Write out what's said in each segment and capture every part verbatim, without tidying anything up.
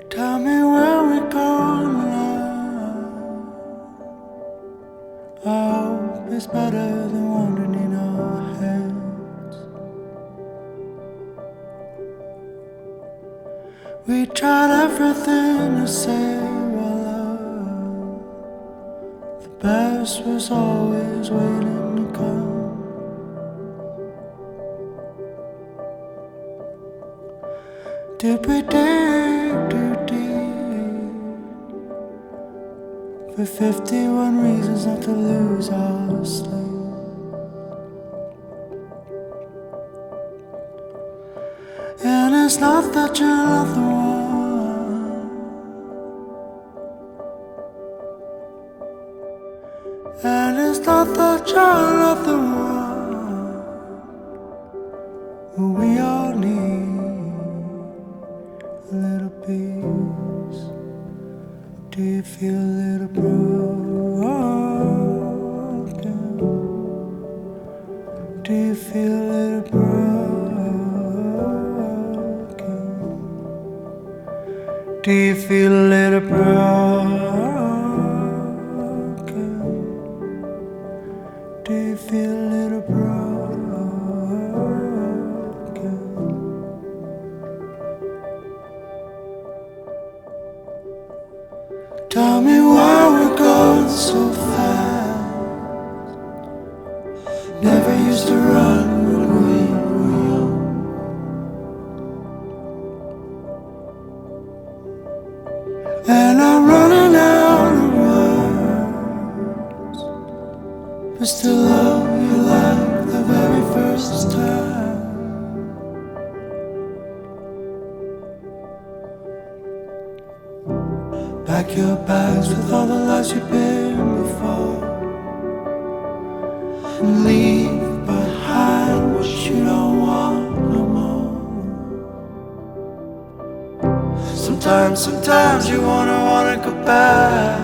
Tell me where we're going now. I hope it's better than wandering in our heads. We tried everything to save our love. The best was always waiting to come. Did we dig too deep for fifty-one reasons not to lose our sleep? And it's not that you're not the one, and it's not that you're not the one, but we all need a little peace. Do you feel a little broken? Do you feel a little broken? Do you feel a little broken? Do you feel a little broken? Tell me why we're going so fast. Never used to run when we were young. And I'm running out of words, but still love you like the very first time. Pack your bags with all the lies you've been before, and leave behind what you don't want no more. Sometimes, sometimes you wanna, wanna go back,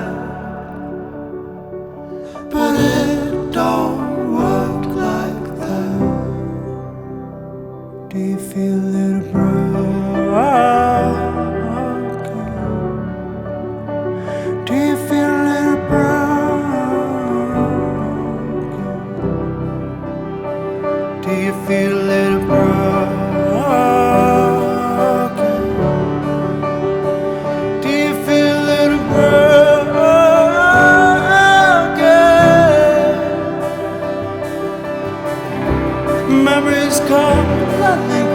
but it don't work like that. Do you feel a little broken? Do you feel a little broken? Do you feel a little broken? Do you feel a little broken? Memories come, nothing